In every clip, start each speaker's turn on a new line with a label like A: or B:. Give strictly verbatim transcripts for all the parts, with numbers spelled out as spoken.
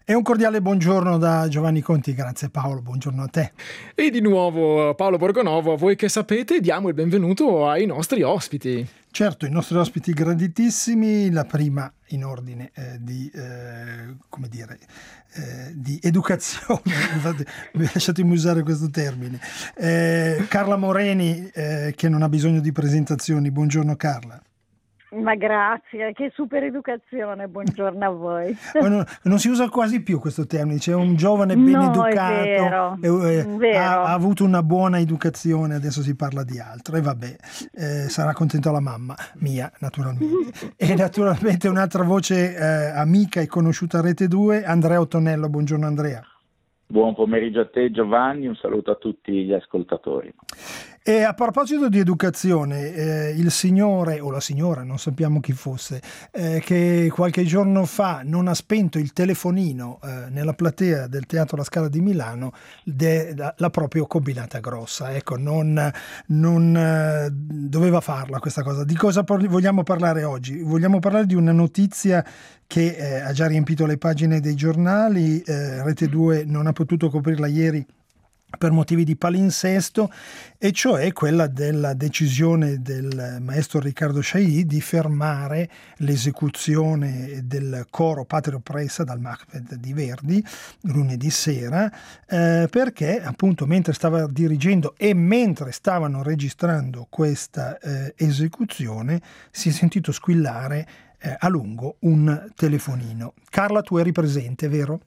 A: E un cordiale buongiorno da Giovanni Conti, grazie Paolo, buongiorno a te.
B: E di nuovo Paolo Borgonovo, a voi che sapete diamo il benvenuto ai nostri ospiti.
A: Certo, i nostri ospiti graditissimi, la prima in ordine eh, di, eh, come dire, eh, di educazione, infatti lasciatemi usare questo termine, eh, Carla Moreni eh, che non ha bisogno di presentazioni, buongiorno Carla.
C: Ma grazie, che super educazione, buongiorno a voi.
A: Non, non si usa quasi più questo termine, c'è un giovane ben
C: no,
A: educato,
C: è vero,
A: eh,
C: è vero.
A: Ha, ha avuto una buona educazione, adesso si parla di altro e vabbè, eh, sarà contento la mamma, mia naturalmente. E naturalmente un'altra voce eh, amica e conosciuta a Rete due, Andrea Ottonello, buongiorno Andrea.
D: Buon pomeriggio a te Giovanni, un saluto a tutti gli ascoltatori.
A: E a proposito di educazione, eh, il signore o la signora, non sappiamo chi fosse, eh, che qualche giorno fa non ha spento il telefonino eh, nella platea del Teatro La Scala di Milano, de, la, l'ha proprio combinata grossa. Ecco, non, non eh, doveva farla questa cosa. Di cosa parli, vogliamo parlare oggi? Vogliamo parlare di una notizia che eh, ha già riempito le pagine dei giornali, eh, Rete due non ha potuto coprirla ieri per motivi di palinsesto, e cioè quella della decisione del maestro Riccardo Chailly di fermare l'esecuzione del coro Patria Oppressa dal Macbeth di Verdi lunedì sera, eh, perché appunto mentre stava dirigendo e mentre stavano registrando questa eh, esecuzione si è sentito squillare eh, a lungo un telefonino. Carla, tu eri presente, vero?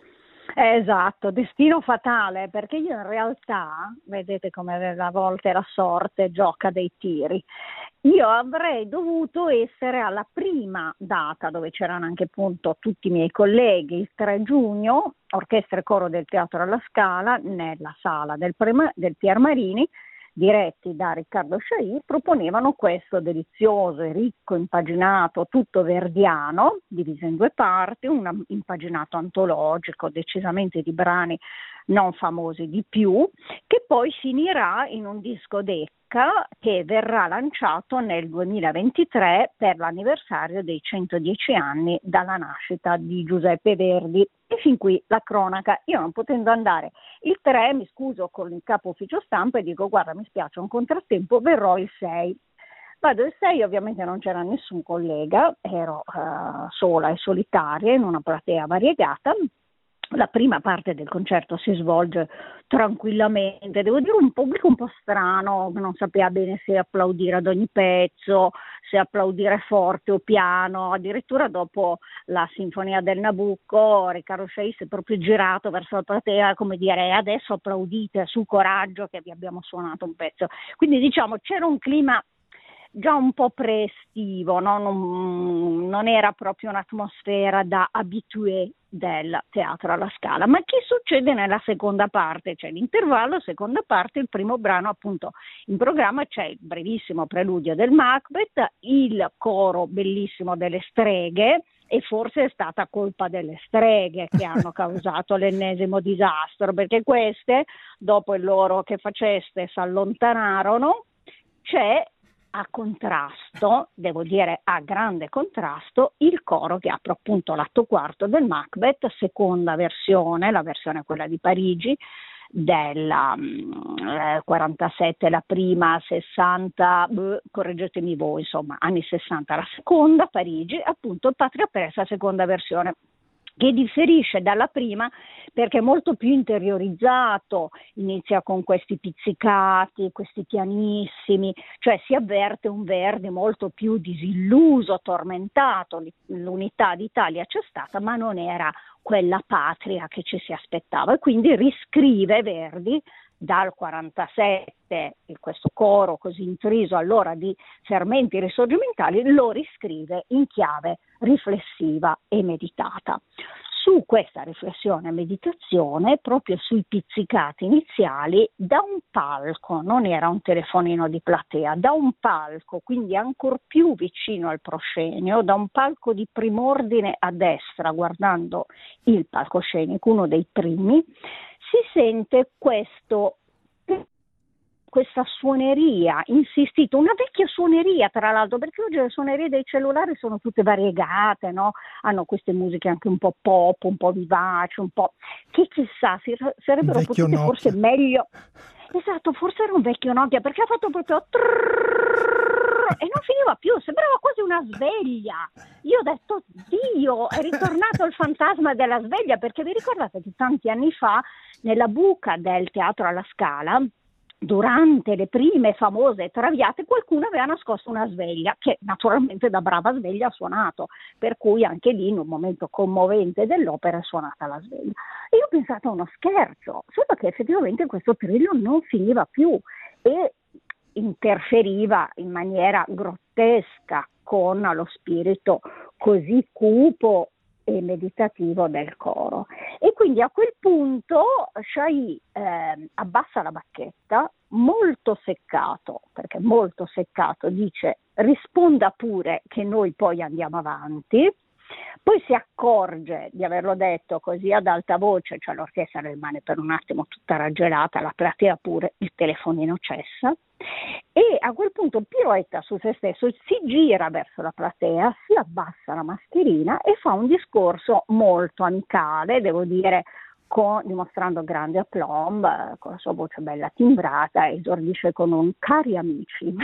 C: Esatto, destino fatale, perché io in realtà, vedete come a volte la sorte gioca dei tiri, io avrei dovuto essere alla prima data dove c'erano anche appunto tutti i miei colleghi, il tre giugno, orchestra e coro del Teatro alla Scala, nella sala del, Prema, del Pier Marini, diretti da Riccardo Chailly, proponevano questo delizioso e ricco impaginato tutto verdiano, diviso in due parti, un impaginato antologico decisamente di brani non famosi di più, che poi finirà in un disco decca che verrà lanciato nel duemilaventitré per l'anniversario dei centodieci anni dalla nascita di Giuseppe Verdi. E fin qui la cronaca. Io non potendo andare il tre, mi scuso con il capo ufficio stampa e dico: guarda, mi spiace, un contrattempo, verrò il sei. Vado il sei, ovviamente non c'era nessun collega, ero uh, sola e solitaria in una platea variegata. La prima parte del concerto si svolge tranquillamente, devo dire un pubblico un po' strano, che non sapeva bene se applaudire ad ogni pezzo, se applaudire forte o piano. Addirittura dopo la sinfonia del Nabucco Riccardo Chailly si è proprio girato verso la platea come dire: adesso applaudite, su coraggio che vi abbiamo suonato un pezzo. Quindi diciamo c'era un clima già un po' pre-estivo, no? non, non era proprio un'atmosfera da habitué del Teatro alla Scala. Ma che succede nella seconda parte? C'è l'intervallo, seconda parte, il primo brano appunto in programma, c'è il brevissimo preludio del Macbeth, il coro bellissimo delle streghe, e forse è stata colpa delle streghe che hanno causato l'ennesimo disastro, perché queste, dopo il loro che faceste, si allontanarono. C'è a contrasto, devo dire a grande contrasto, il coro che apre appunto l'atto quarto del Macbeth, seconda versione, la versione quella di Parigi, della eh, quarantasette, la prima, sessanta, beh, correggetemi voi, insomma, anni sessanta, la seconda, Parigi, appunto Patria Oppressa, seconda versione, che differisce dalla prima perché è molto più interiorizzato, inizia con questi pizzicati, questi pianissimi, cioè si avverte un Verdi molto più disilluso, tormentato. L'unità d'Italia c'è stata, ma non era quella patria che ci si aspettava, e quindi riscrive Verdi dal quarantasette, questo coro così intriso allora di fermenti risorgimentali, lo riscrive in chiave riflessiva e meditata. Su questa riflessione e meditazione, proprio sui pizzicati iniziali, da un palco, non era un telefonino di platea, da un palco, quindi ancor più vicino al proscenio, da un palco di prim'ordine a destra, guardando il palcoscenico, uno dei primi, si sente questo questa suoneria insistito, una vecchia suoneria tra l'altro, perché oggi le suonerie dei cellulari sono tutte variegate, no? Hanno queste musiche anche un po' pop, un po' vivaci, un po' che chissà, si, sarebbero potute
A: Nokia.
C: Forse meglio. Esatto, forse era un vecchio Nokia, perché ha fatto proprio trrrr, e non finiva più, sembrava quasi una sveglia. Io ho detto, Dio, è ritornato il fantasma della sveglia, perché vi ricordate che tanti anni fa, nella buca del Teatro alla Scala, durante le prime famose traviate, qualcuno aveva nascosto una sveglia, che naturalmente da brava sveglia ha suonato, per cui anche lì in un momento commovente dell'opera è suonata la sveglia. E io ho pensato a uno scherzo, solo che effettivamente questo trillo non finiva più e interferiva in maniera grottesca con lo spirito così cupo e meditativo del coro. E quindi a quel punto Shahì eh, abbassa la bacchetta, molto seccato, perché molto seccato, dice risponda pure che noi poi andiamo avanti. Poi si accorge di averlo detto così ad alta voce, cioè l'orchestra rimane per un attimo tutta raggelata, la platea pure, il telefonino cessa e a quel punto piroetta su se stesso, si gira verso la platea, si abbassa la mascherina e fa un discorso molto amicale, devo dire, con, dimostrando grande aplomb, con la sua voce bella timbrata, esordisce con un cari amici.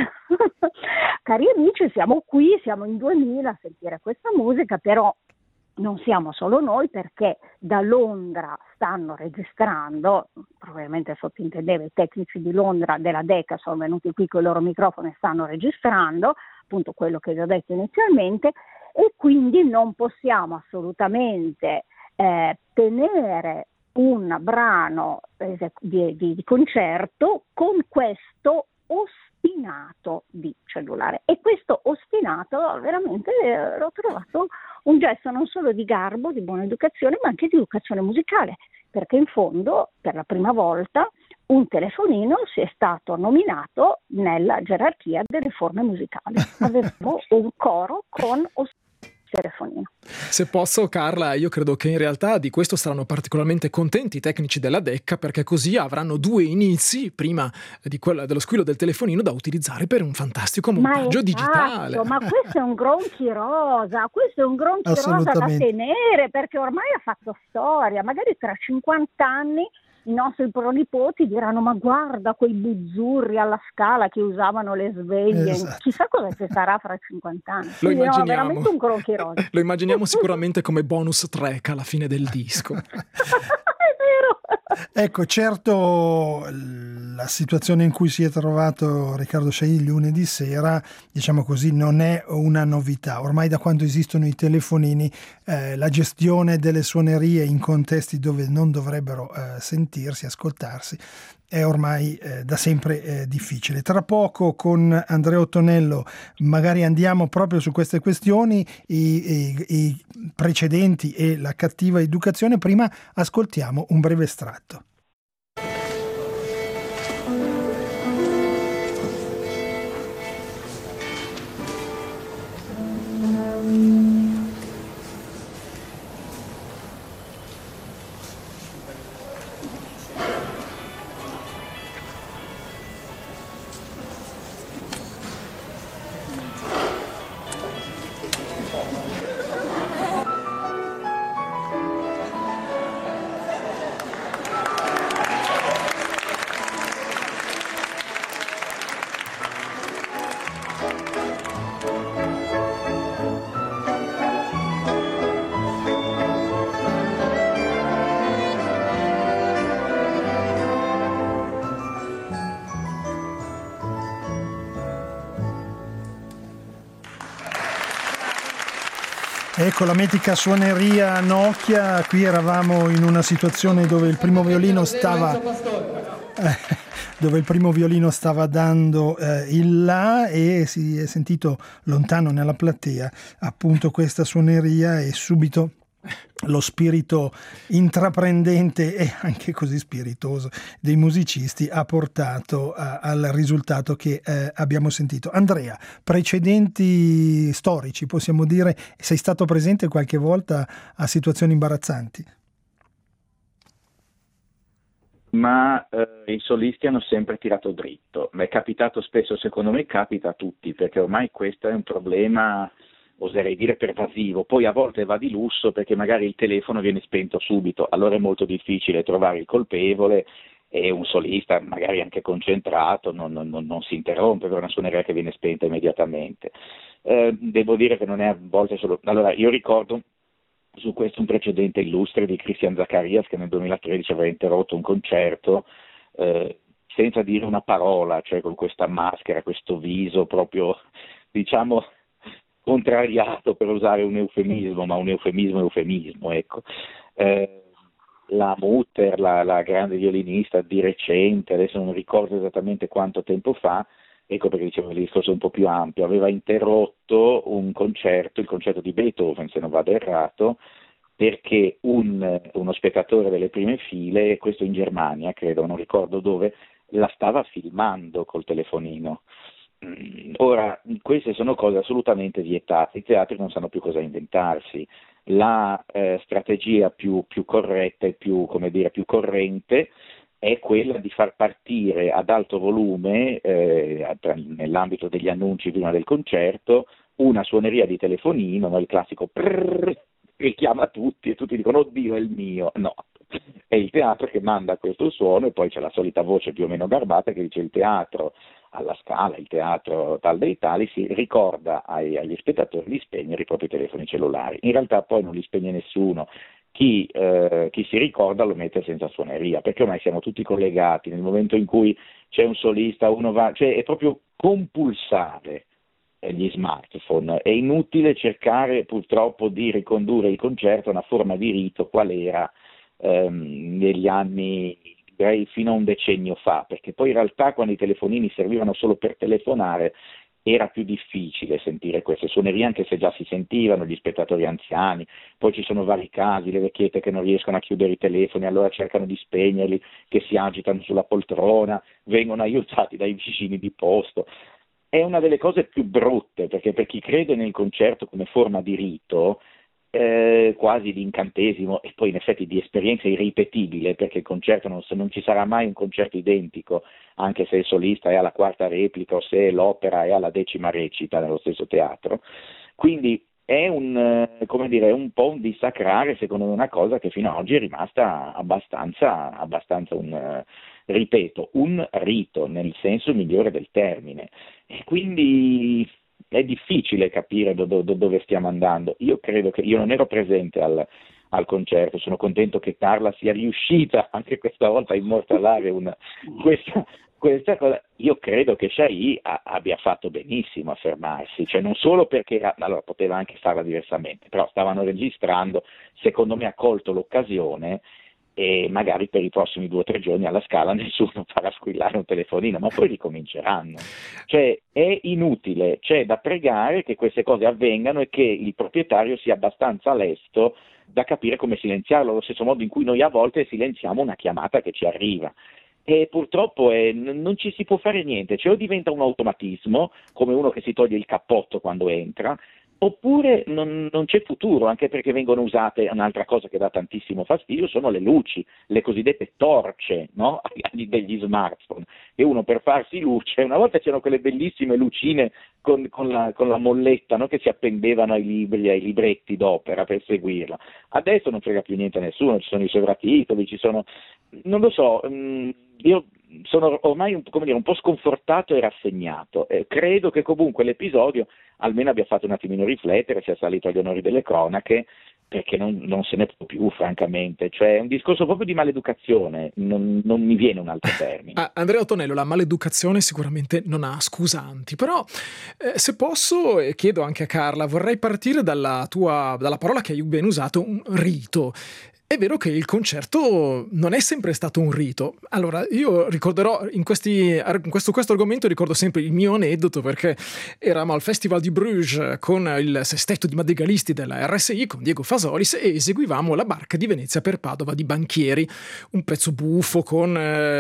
C: Cari amici, siamo qui, siamo in duemila a sentire questa musica, però non siamo solo noi, perché da Londra stanno registrando, probabilmente sottintendeva i tecnici di Londra della Decca sono venuti qui con i loro microfoni e stanno registrando, appunto quello che vi ho detto inizialmente, e quindi non possiamo assolutamente eh, tenere un brano eh, di, di, di concerto con questo ostinato di cellulare. E questo ostinato veramente eh, l'ho trovato un gesto non solo di garbo, di buona educazione, ma anche di educazione musicale, perché in fondo per la prima volta un telefonino si è stato nominato nella gerarchia delle forme musicali. Avevo un coro con ostinato telefonino.
B: Se posso, Carla, io credo che in realtà di questo saranno particolarmente contenti i tecnici della Decca, perché così avranno due inizi prima di quella dello squillo del telefonino da utilizzare per un fantastico montaggio
C: ma
B: digitale.
C: esatto, ma questo è un gronchi rosa, questo è un gronchi rosa da tenere, perché ormai ha fatto storia, magari tra cinquanta anni i nostri pronipoti diranno ma guarda quei buzzurri alla Scala che usavano le sveglie, esatto. Chissà cosa ci sarà fra cinquanta anni.
B: Lo
C: Quindi,
B: immaginiamo,
C: no, veramente un gronchi rosa.
B: Lo immaginiamo sicuramente come bonus track alla fine del disco.
A: Ecco, certo la situazione in cui si è trovato Riccardo Shahì lunedì sera, diciamo così, non è una novità. Ormai da quando esistono i telefonini eh, la gestione delle suonerie in contesti dove non dovrebbero eh, sentirsi, ascoltarsi, è ormai eh, da sempre eh, difficile. Tra poco con Andrea Ottonello magari andiamo proprio su queste questioni, i, i, i precedenti e la cattiva educazione. Prima ascoltiamo un breve estratto. Ecco la mitica suoneria Nokia. Qui eravamo in una situazione dove il primo violino stava eh, dove il primo violino stava dando eh, il La e si è sentito lontano nella platea appunto questa suoneria e subito lo spirito intraprendente e anche così spiritoso dei musicisti ha portato a, al risultato che eh, abbiamo sentito. Andrea, precedenti storici, possiamo dire, sei stato presente qualche volta a situazioni imbarazzanti?
D: ma eh, i solisti hanno sempre tirato dritto. Mi è capitato spesso, secondo me capita a tutti, perché ormai questo è un problema, oserei dire, pervasivo. Poi a volte va di lusso perché magari il telefono viene spento subito, allora è molto difficile trovare il colpevole e un solista, magari anche concentrato, non, non, non si interrompe per una suoneria che viene spenta immediatamente. Eh, devo dire che non è a volte solo... Allora, io ricordo su questo un precedente illustre di Christian Zacharias, che nel duemilatredici aveva interrotto un concerto eh, senza dire una parola, cioè con questa maschera, questo viso proprio, diciamo, contrariato, per usare un eufemismo, ma un eufemismo è eufemismo, ecco. Eh, la Mutter, la, la grande violinista di recente, adesso non ricordo esattamente quanto tempo fa, ecco perché dicevo il discorso è un po' più ampio, aveva interrotto un concerto, il concerto di Beethoven, se non vado errato, perché un, uno spettatore delle prime file, questo in Germania, credo, non ricordo dove, la stava filmando col telefonino. Ora, queste sono cose assolutamente vietate, i teatri non sanno più cosa inventarsi. La eh, strategia più, più corretta e più, come dire, più corrente è quella di far partire ad alto volume, eh, nell'ambito degli annunci prima del concerto, una suoneria di telefonino, no? Il classico prrrr, che chiama tutti e tutti dicono oddio è il mio. No, è il teatro che manda questo suono e poi c'è la solita voce più o meno garbata che dice il teatro alla Scala, il teatro tal dei tali, si ricorda ai, agli spettatori di spegnere i propri telefoni cellulari. In realtà poi non li spegne nessuno. Chi, eh, chi si ricorda lo mette senza suoneria, perché ormai siamo tutti collegati, nel momento in cui c'è un solista uno va, cioè è proprio compulsare gli smartphone, è inutile cercare purtroppo di ricondurre il concerto a una forma di rito qual era ehm, negli anni, direi fino a un decennio fa, perché poi in realtà quando i telefonini servivano solo per telefonare era più difficile sentire queste suonerie, anche se già si sentivano gli spettatori anziani. Poi ci sono vari casi, le vecchiette che non riescono a chiudere i telefoni, allora cercano di spegnerli, che si agitano sulla poltrona, vengono aiutati dai vicini di posto. È una delle cose più brutte, perché per chi crede nel concerto come forma di rito, eh, quasi di incantesimo e poi in effetti di esperienza irripetibile, perché il concerto non, non ci sarà mai un concerto identico, anche se il solista è alla quarta replica o se l'opera è alla decima recita nello stesso teatro. Quindi è un, come dire, un po' un dissacrare, secondo me, una cosa che fino ad oggi è rimasta abbastanza, abbastanza un, ripeto, un rito nel senso migliore del termine. E quindi è difficile capire do, do, dove stiamo andando. Io credo che io non ero presente al, al concerto, sono contento che Carla sia riuscita anche questa volta a immortalare una, questa, questa cosa. Io credo che Chailly a, abbia fatto benissimo a fermarsi, cioè non solo perché era, allora poteva anche farla diversamente, però stavano registrando, secondo me ha colto l'occasione e magari per i prossimi due o tre giorni alla Scala nessuno farà squillare un telefonino, ma poi ricominceranno. Cioè è inutile, c'è da pregare che queste cose avvengano e che il proprietario sia abbastanza lesto da capire come silenziarlo, allo stesso modo in cui noi a volte silenziamo una chiamata che ci arriva. E purtroppo è, non ci si può fare niente, cioè o diventa un automatismo, come uno che si toglie il cappotto quando entra, oppure non, non c'è futuro, anche perché vengono usate, un'altra cosa che dà tantissimo fastidio sono le luci, le cosiddette torce, no? Degli smartphone, e uno per farsi luce, una volta c'erano quelle bellissime lucine con, con, la, con la molletta, no? Che si appendevano ai libri, ai libretti d'opera per seguirla. Adesso non frega più niente a nessuno, ci sono i sovratitoli, ci sono, non lo so, mh, io sono ormai un, come dire, un po' sconfortato e rassegnato. Eh, credo che comunque l'episodio almeno abbia fatto un attimino riflettere, sia salito agli onori delle cronache, perché non, non se ne può più, francamente. Cioè, è un discorso proprio di maleducazione, non, non mi viene un altro termine.
B: Ah, Andrea Ottonello, la maleducazione sicuramente non ha scusanti, però eh, se posso, e chiedo anche a Carla, vorrei partire dalla tua, dalla parola che hai ben usato, un rito. È vero che il concerto non è sempre stato un rito. Allora, io ricorderò, in, questi, in questo, questo argomento ricordo sempre il mio aneddoto, perché eravamo al Festival di Bruges con il sestetto di madrigalisti della R S I, con Diego Fasolis, e eseguivamo La barca di Venezia per Padova di Banchieri, un pezzo buffo con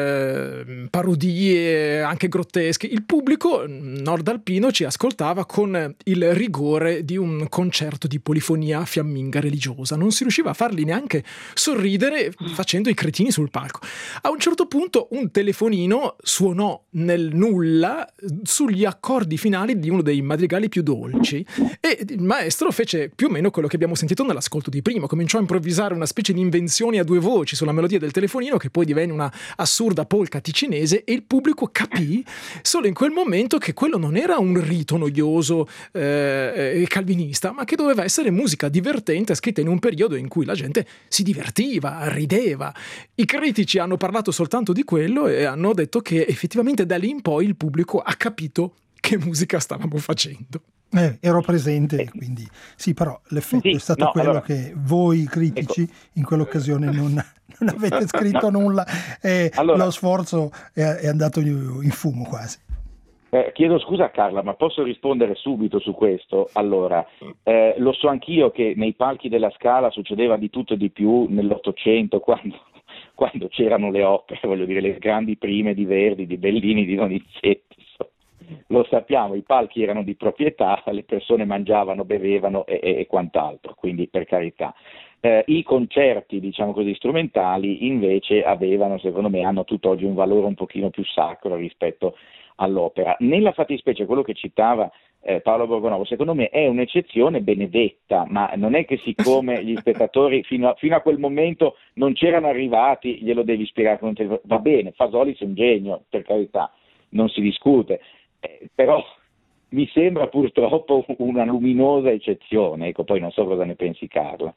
B: eh, parodie anche grottesche. Il pubblico nordalpino ci ascoltava con il rigore di un concerto di polifonia fiamminga religiosa. Non si riusciva a farli neanche sorridere facendo i cretini sul palco. A un certo punto un telefonino suonò nel nulla sugli accordi finali di uno dei madrigali più dolci e il maestro fece più o meno quello che abbiamo sentito nell'ascolto di prima, cominciò a improvvisare una specie di invenzioni a due voci sulla melodia del telefonino che poi divenne una assurda polka ticinese e il pubblico capì solo in quel momento che quello non era un rito noioso e eh, calvinista, ma che doveva essere musica divertente scritta in un periodo in cui la gente si divertiva, rideva. I critici hanno parlato soltanto di quello e hanno detto che effettivamente da lì in poi il pubblico ha capito che musica stavamo facendo.
A: Eh, ero presente, quindi sì, però l'effetto
D: sì,
A: è stato
D: no,
A: quello
D: allora,
A: che voi critici
D: ecco.
A: in quell'occasione non, non avete scritto no. nulla e
D: allora,
A: lo sforzo è, è andato in fumo quasi.
D: Eh, chiedo scusa a Carla, ma posso rispondere subito su questo? Allora, eh, lo so anch'io che nei palchi della Scala succedeva di tutto e di più nell'Ottocento, quando, quando c'erano le opere, voglio dire, le grandi prime di Verdi, di Bellini, di Donizetti. Lo sappiamo, i palchi erano di proprietà, le persone mangiavano, bevevano e, e, e quant'altro, quindi per carità. Eh, I concerti, diciamo così, strumentali invece avevano, secondo me, hanno tutt'oggi un valore un pochino più sacro rispetto all'opera. Nella fattispecie quello che citava eh, Paolo Borgonovo, secondo me è un'eccezione benedetta, ma non è che siccome gli spettatori fino a, fino a quel momento non c'erano arrivati, glielo devi spiegare con un telefono. Va bene, Fasoli è un genio, per carità, non si discute. Eh, però mi sembra purtroppo una luminosa eccezione, ecco, poi non so cosa ne pensi Carla.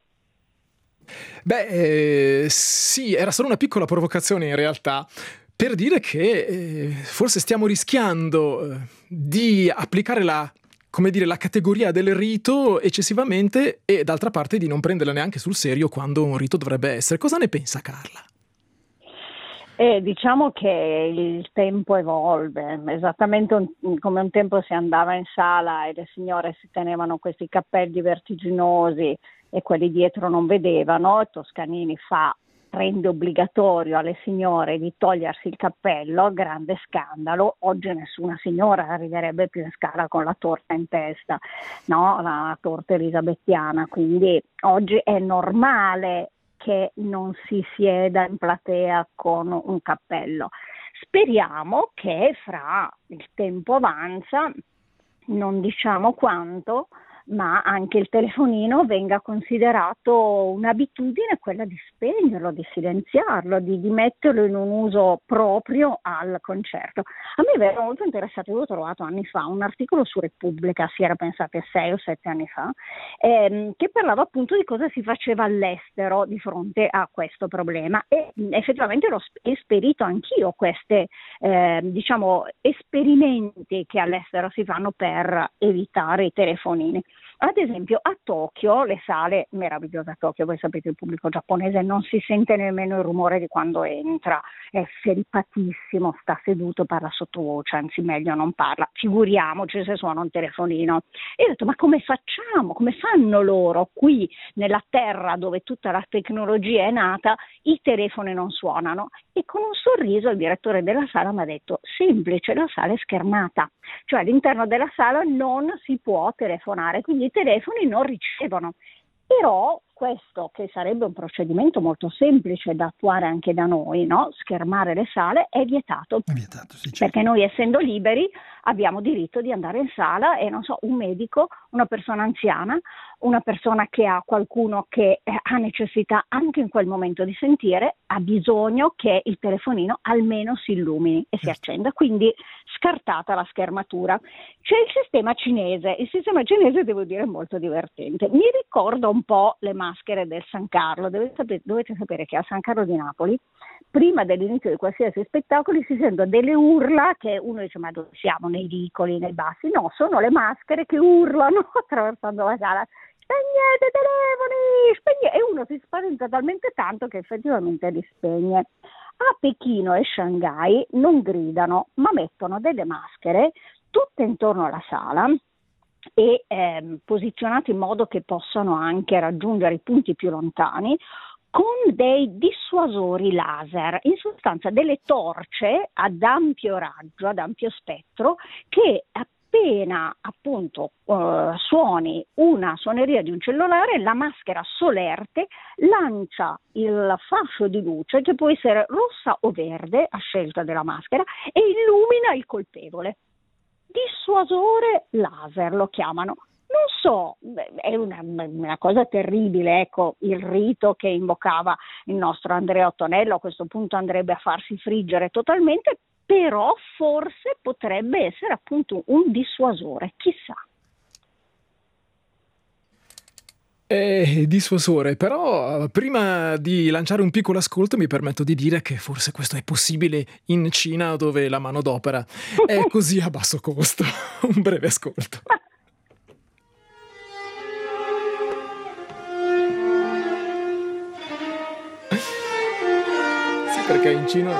B: Beh, eh, sì, era solo una piccola provocazione in realtà, per dire che eh, forse stiamo rischiando eh, di applicare la, come dire, la categoria del rito eccessivamente e d'altra parte di non prenderla neanche sul serio quando un rito dovrebbe essere. Cosa ne pensa Carla?
C: Eh, diciamo che il tempo evolve, esattamente un, come un tempo si andava in sala e le signore si tenevano questi cappelli vertiginosi e quelli dietro non vedevano, Toscanini fa, rende obbligatorio alle signore di togliersi il cappello, grande scandalo, oggi nessuna signora arriverebbe più in scala con la torta in testa, no? La torta elisabettiana, quindi oggi è normale che non si sieda in platea con un cappello. Speriamo che fra il tempo avanza, non diciamo quanto, ma anche il telefonino venga considerato un'abitudine, quella di spegnerlo, di silenziarlo, di, di metterlo in un uso proprio al concerto. A me mi era molto interessato, io ho trovato anni fa un articolo su Repubblica, si era pensato a sei o sette anni fa, ehm, che parlava appunto di cosa si faceva all'estero di fronte a questo problema e effettivamente l'ho esperito anch'io queste eh, diciamo esperimenti che all'estero si fanno per evitare i telefonini. Ad esempio a Tokyo, le sale meravigliose a Tokyo, voi sapete il pubblico giapponese non si sente nemmeno il rumore di quando entra, è feripatissimo, sta seduto, parla sottovoce, anzi meglio non parla, figuriamoci se suona un telefonino. E ho detto ma come facciamo, come fanno loro qui nella terra dove tutta la tecnologia è nata, i telefoni non suonano? E con un sorriso il direttore della sala mi ha detto semplice, la sala è schermata, cioè all'interno della sala non si può telefonare, quindi i telefoni non ricevono. Però questo, che sarebbe un procedimento molto semplice da attuare anche da noi, no? Schermare le sale, è vietato.
A: È vietato, sì, certo.
C: Perché noi essendo liberi abbiamo diritto di andare in sala e non so, un medico, una persona anziana, una persona che ha qualcuno che eh, ha necessità anche in quel momento di sentire, ha bisogno che il telefonino almeno si illumini e si accenda, quindi scartata la schermatura. C'è il sistema cinese, il sistema cinese devo dire è molto divertente, mi ricorda un po' le maschere del San Carlo, dovete sapere, dovete sapere che a San Carlo di Napoli, prima dell'inizio di qualsiasi spettacolo si sentono delle urla che uno dice ma dove siamo, nei vicoli, nei bassi? No, sono le maschere che urlano attraversando la sala, spegnete i telefoni, spegnete, e uno si spaventa talmente tanto che effettivamente li spegne. A Pechino e Shanghai non gridano, ma mettono delle maschere tutte intorno alla sala e ehm, posizionate in modo che possano anche raggiungere i punti più lontani, con dei dissuasori laser, in sostanza delle torce ad ampio raggio, ad ampio spettro, che appena appunto eh, suoni una suoneria di un cellulare, la maschera solerte lancia il fascio di luce, che può essere rossa o verde a scelta della maschera, e illumina il colpevole. Dissuasore laser lo chiamano. Non so, è una, una cosa terribile, ecco, il rito che invocava il nostro Andrea Ottonello a questo punto andrebbe a farsi friggere totalmente, però forse potrebbe essere appunto un dissuasore, chissà.
B: È dissuasore, però prima di lanciare un piccolo ascolto mi permetto di dire che forse questo è possibile in Cina, dove la manodopera è così a basso costo. Un breve ascolto. Sì, perché in Cina...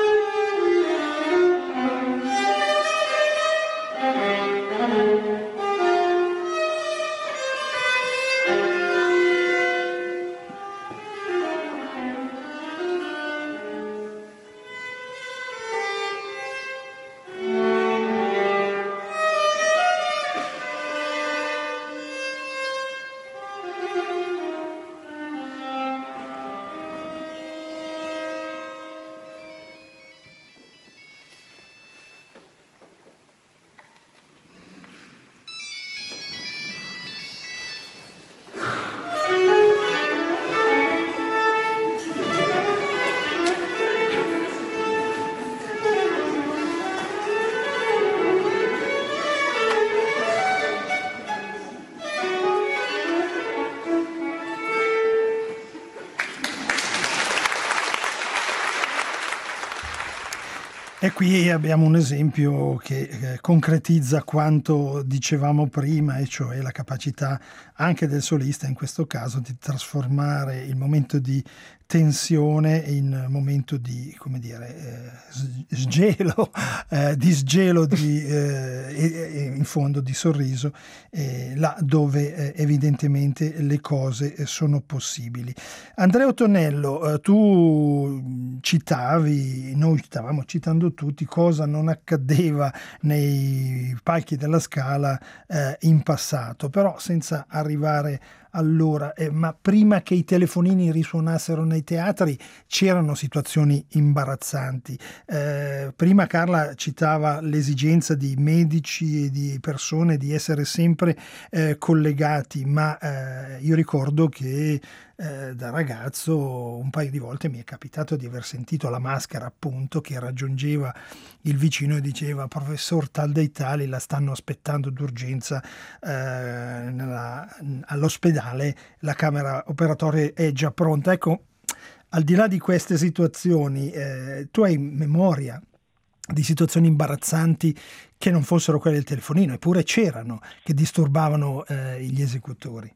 A: E qui abbiamo un esempio che eh, concretizza quanto dicevamo prima, e cioè la capacità anche del solista in questo caso di trasformare il momento di tensione in momento di, come dire, eh, sgelo, eh, di sgelo di, eh, e, e in fondo di sorriso, eh, là dove eh, evidentemente le cose eh, sono possibili. Andrea Ottonello, eh, tu citavi, noi stavamo citando tutti cosa non accadeva nei palchi della Scala eh, in passato, però senza arrivare allora, eh, ma prima che i telefonini risuonassero nei teatri c'erano situazioni imbarazzanti. Eh, prima Carla citava l'esigenza di medici e di persone di essere sempre eh, collegati, ma eh, io ricordo che eh, da ragazzo un paio di volte mi è capitato di aver sentito la maschera, appunto, che raggiungeva il vicino e diceva: professor tal dei tali la stanno aspettando d'urgenza eh, nella, all'ospedale, la camera operatoria è già pronta. Ecco, al di là di queste situazioni, eh, tu hai memoria di situazioni imbarazzanti che non fossero quelle del telefonino, eppure c'erano, che disturbavano eh, gli esecutori?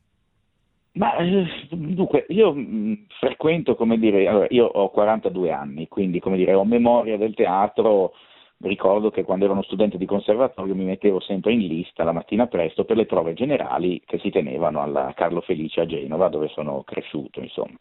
D: Ma eh, dunque, io mh, frequento, come dire, allora, io ho quarantadue anni, quindi, come dire, ho memoria del teatro. Ricordo che quando ero uno studente di conservatorio mi mettevo sempre in lista la mattina presto per le prove generali che si tenevano alla Carlo Felice a Genova, dove sono cresciuto, insomma.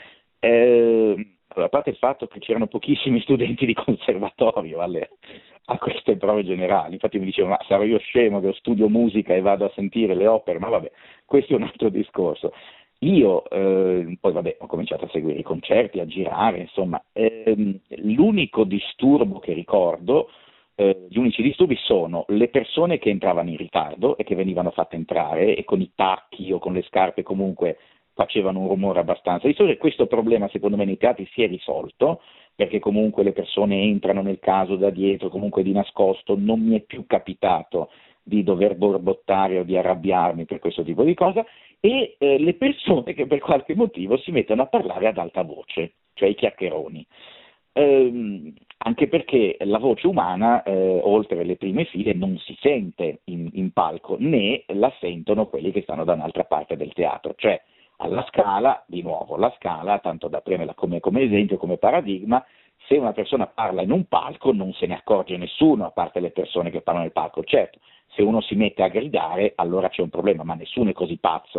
D: Eh, a parte il fatto che c'erano pochissimi studenti di conservatorio alle, a queste prove generali, infatti mi dicevano: ma sarò io scemo che studio musica e vado a sentire le opere? Ma vabbè, questo è un altro discorso. Io eh, poi vabbè ho cominciato a seguire i concerti, a girare, insomma, ehm, l'unico disturbo che ricordo, eh, gli unici disturbi sono le persone che entravano in ritardo e che venivano fatte entrare e con i tacchi o con le scarpe comunque facevano un rumore abbastanza. Di solito questo problema secondo me nei teatri si è risolto, perché comunque le persone entrano nel caso da dietro, comunque di nascosto. Non mi è più capitato di dover borbottare o di arrabbiarmi per questo tipo di cosa, e eh, le persone che per qualche motivo si mettono a parlare ad alta voce, cioè i chiacchieroni. Ehm, anche perché la voce umana, eh, oltre le prime file, non si sente in, in palco, né la sentono quelli che stanno da un'altra parte del teatro, cioè alla Scala, di nuovo, la Scala, tanto da prenderla come, come esempio, come paradigma, se una persona parla in un palco non se ne accorge nessuno, a parte le persone che parlano nel palco. Certo, se uno si mette a gridare allora c'è un problema, ma nessuno è così pazzo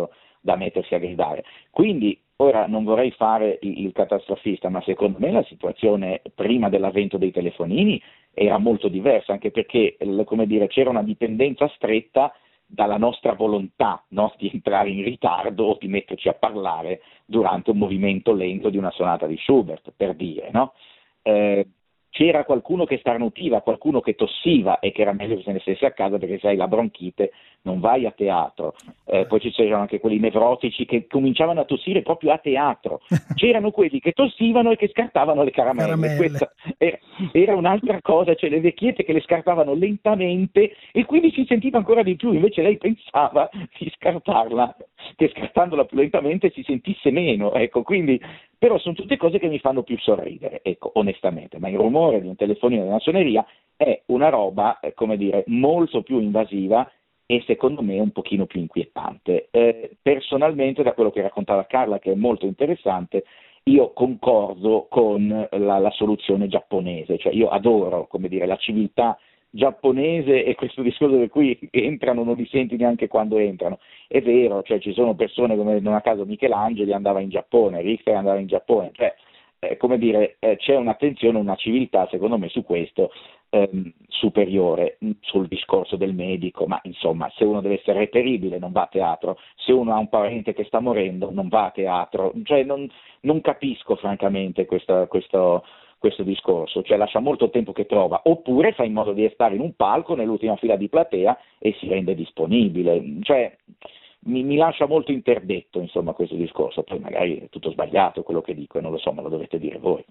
D: da mettersi a gridare. Quindi ora non vorrei fare il, il catastrofista, ma secondo me la situazione prima dell'avvento dei telefonini era molto diversa, anche perché, come dire, c'era una dipendenza stretta dalla nostra volontà, no? Di entrare in ritardo o di metterci a parlare durante un movimento lento di una sonata di Schubert, per dire, no? Eh, c'era qualcuno che starnutiva, qualcuno che tossiva e che era meglio che se ne stesse a casa, perché sai, la bronchite, non vai a teatro. Eh, poi ci c'erano anche quelli nevrotici che cominciavano a tossire proprio a teatro. C'erano quelli che tossivano e che scartavano le caramelle.
A: Caramelle.
D: Questa era, era un'altra cosa, cioè le vecchiette che le scartavano lentamente e quindi si sentiva ancora di più. Invece lei pensava di scartarla, che scartandola più lentamente si sentisse meno. Ecco, quindi, però sono tutte cose che mi fanno più sorridere, ecco, onestamente. Ma il rumore di un telefonino della suoneria è una roba, eh, come dire, molto più invasiva e secondo me un pochino più inquietante. Eh, personalmente, da quello che raccontava Carla, che è molto interessante, io concordo con la, la soluzione giapponese, cioè io adoro, come dire, la civiltà giapponese e questo discorso per cui entrano, non li senti neanche quando entrano. È vero, cioè ci sono persone, come non a caso Michelangelo andava in Giappone, Richter andava in Giappone, cioè eh, come dire, eh, c'è un'attenzione, una civiltà secondo me su questo ehm, superiore, sul discorso del medico, ma insomma se uno deve essere reperibile non va a teatro, se uno ha un parente che sta morendo non va a teatro, cioè non, non capisco francamente questa, questo questo discorso, cioè lascia molto tempo che trova, oppure fa in modo di stare in un palco nell'ultima fila di platea e si rende disponibile, cioè mi, mi lascia molto interdetto insomma questo discorso, poi magari è tutto sbagliato quello che dico e non lo so, me lo dovete dire voi.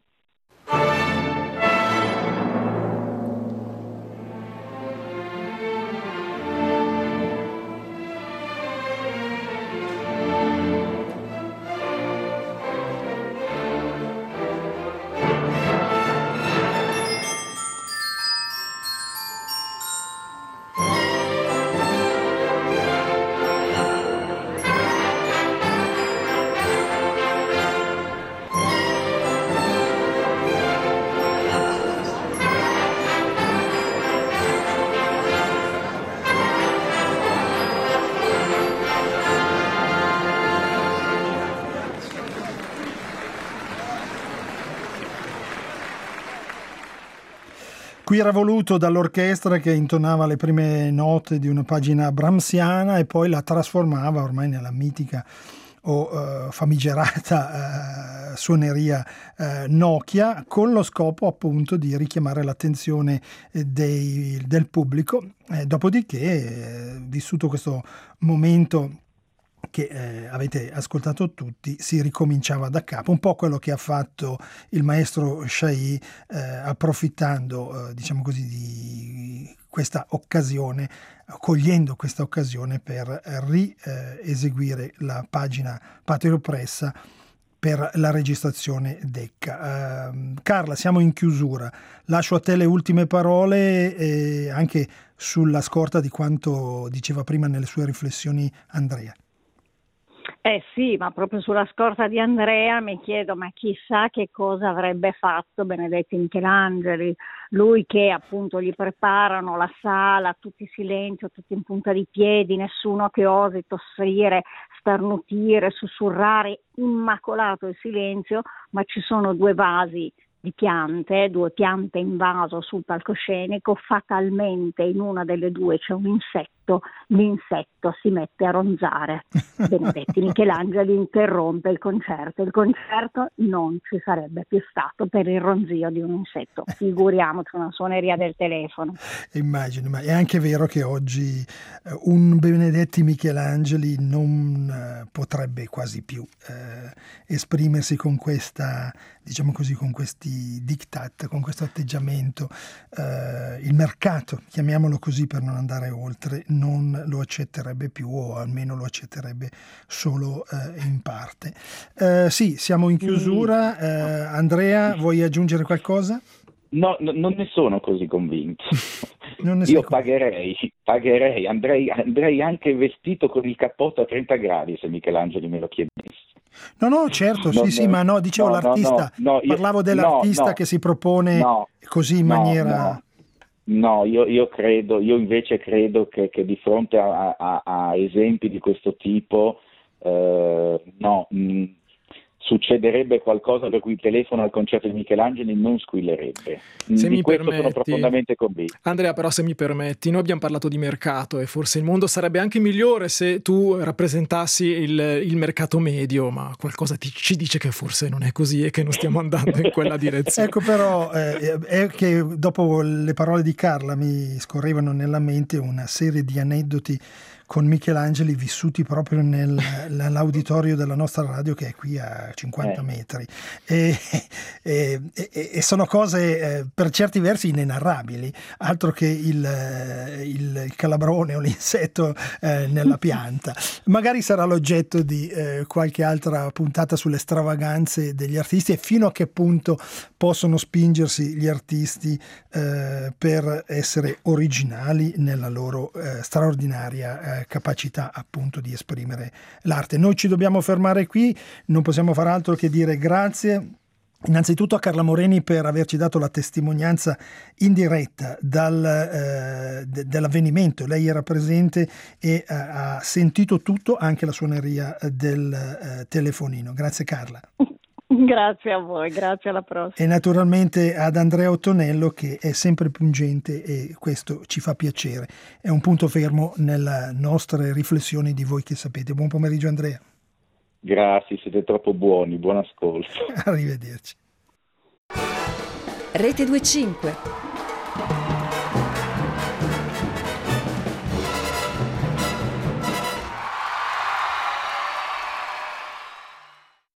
A: Qui era voluto dall'orchestra che intonava le prime note di una pagina brahmsiana e poi la trasformava ormai nella mitica o uh, famigerata uh, suoneria uh, Nokia, con lo scopo appunto di richiamare l'attenzione dei, del pubblico. Eh, dopodiché, eh, vissuto questo momento che eh, avete ascoltato tutti, si ricominciava da capo, un po' quello che ha fatto il maestro Chailly, eh, approfittando eh, diciamo così di questa occasione, cogliendo questa occasione per rieseguire eh, la pagina Patria Oppressa per la registrazione Decca. Uh, Carla, siamo in chiusura, lascio a te le ultime parole, eh, anche sulla scorta di quanto diceva prima nelle sue riflessioni Andrea.
C: Eh sì, ma proprio sulla scorta di Andrea mi chiedo, ma chissà che cosa avrebbe fatto Benedetti Michelangeli, lui che appunto gli preparano la sala, tutti silenzio, tutti in punta di piedi, nessuno che osi tossire, starnutire, sussurrare, immacolato il silenzio, ma ci sono due vasi di piante, due piante in vaso sul palcoscenico, fatalmente in una delle due c'è un insetto, l'insetto si mette a ronzare. Benedetti Michelangeli interrompe il concerto, il concerto non ci sarebbe più stato per il ronzio di un insetto, figuriamoci una suoneria del telefono.
A: Immagino, ma è anche vero che oggi un Benedetti Michelangeli non eh, potrebbe quasi più eh, esprimersi con questa, diciamo così, con questi diktat, con questo atteggiamento. Eh, il mercato, chiamiamolo così per non andare oltre, non lo accetterebbe più, o almeno lo accetterebbe solo eh, in parte. Eh, sì, siamo in chiusura. Eh, Andrea, vuoi aggiungere qualcosa?
D: No, no, non ne sono così convinto.
A: Non ne
D: Io
A: sei
D: pagherei, pagherei, andrei, andrei anche vestito con il cappotto a trenta gradi se Michelangelo me lo chiedesse.
A: No, no, certo,
D: No,
A: sì, sì,
D: no,
A: ma no, dicevo
D: no,
A: l'artista,
D: no, no, io-
A: parlavo dell'artista
D: no, no,
A: che si propone
D: no,
A: così in
D: no,
A: maniera...
D: no. No, io, io credo, io invece credo che, che di fronte a, a, a esempi di questo tipo eh, no, mh, succederebbe qualcosa per cui il telefono al concerto di Michelangelo non squillerebbe.
B: Se
D: Di
B: mi
D: questo
B: permetti,
D: sono profondamente convinto.
B: Andrea, però se mi permetti, noi abbiamo parlato di mercato e forse il mondo sarebbe anche migliore se tu rappresentassi il, il mercato medio, ma qualcosa ti, ci dice che forse non è così e che non stiamo andando in quella direzione.
A: Ecco, però eh, è che dopo le parole di Carla mi scorrevano nella mente una serie di aneddoti con Michelangelo vissuti proprio nell'auditorio della nostra radio, che è qui a cinquanta
D: eh.
A: metri, e, e, e, e sono cose eh, per certi versi inenarrabili, altro che il, il, il calabrone o l'insetto eh, nella pianta. Magari sarà l'oggetto di eh, qualche altra puntata sulle stravaganze degli artisti e fino a che punto possono spingersi gli artisti eh, per essere originali nella loro eh, straordinaria eh, capacità appunto di esprimere l'arte. Noi ci dobbiamo fermare qui, non possiamo far altro che dire grazie innanzitutto a Carla Moreni per averci dato la testimonianza in diretta dal, eh, de, dell'avvenimento. Lei era presente e eh, ha sentito tutto, anche la suoneria del eh, telefonino. Grazie Carla.
C: Grazie a voi, grazie, alla prossima.
A: E naturalmente ad Andrea Ottonello, che è sempre pungente e questo ci fa piacere. È un punto fermo nelle nostre riflessioni di voi che sapete. Buon pomeriggio Andrea.
D: Grazie, siete troppo buoni, buon ascolto.
A: Arrivederci.
E: Rete due cinque